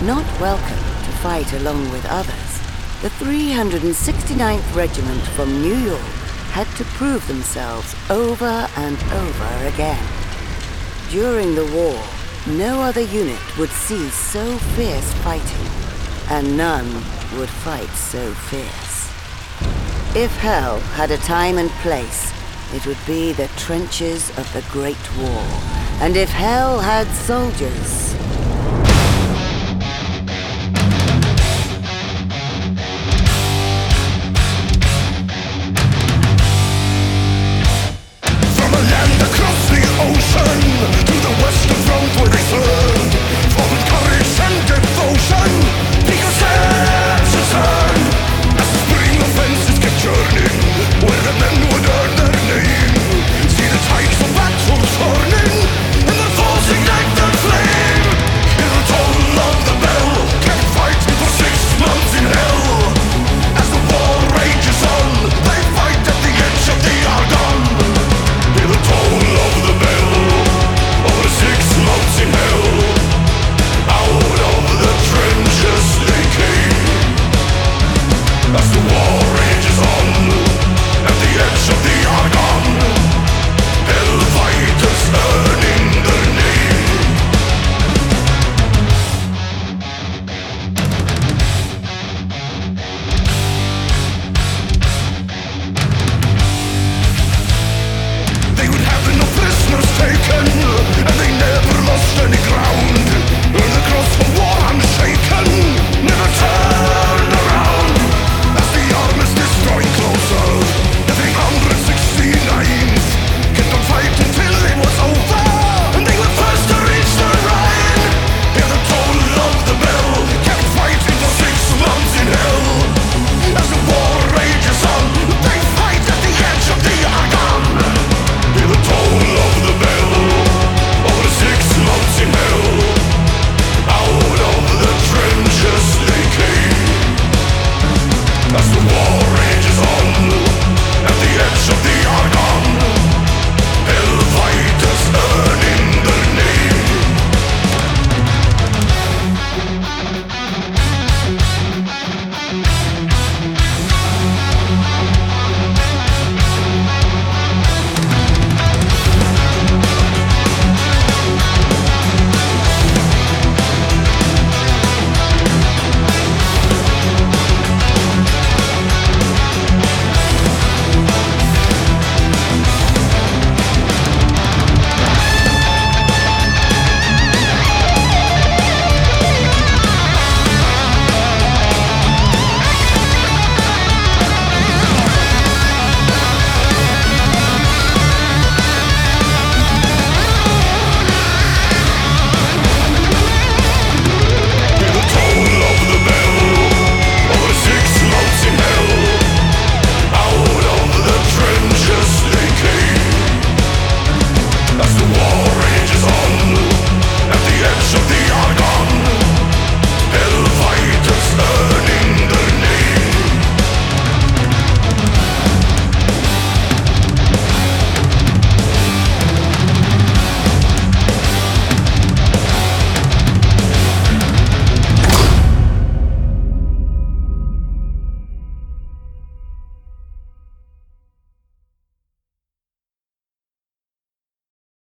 Not welcome to fight along with others, the 369th Regiment from New York had to prove themselves over and over again. During the war, no other unit would see so fierce fighting, and none would fight so fierce. If hell had a time and place, it would be the trenches of the Great War. And if hell had soldiers,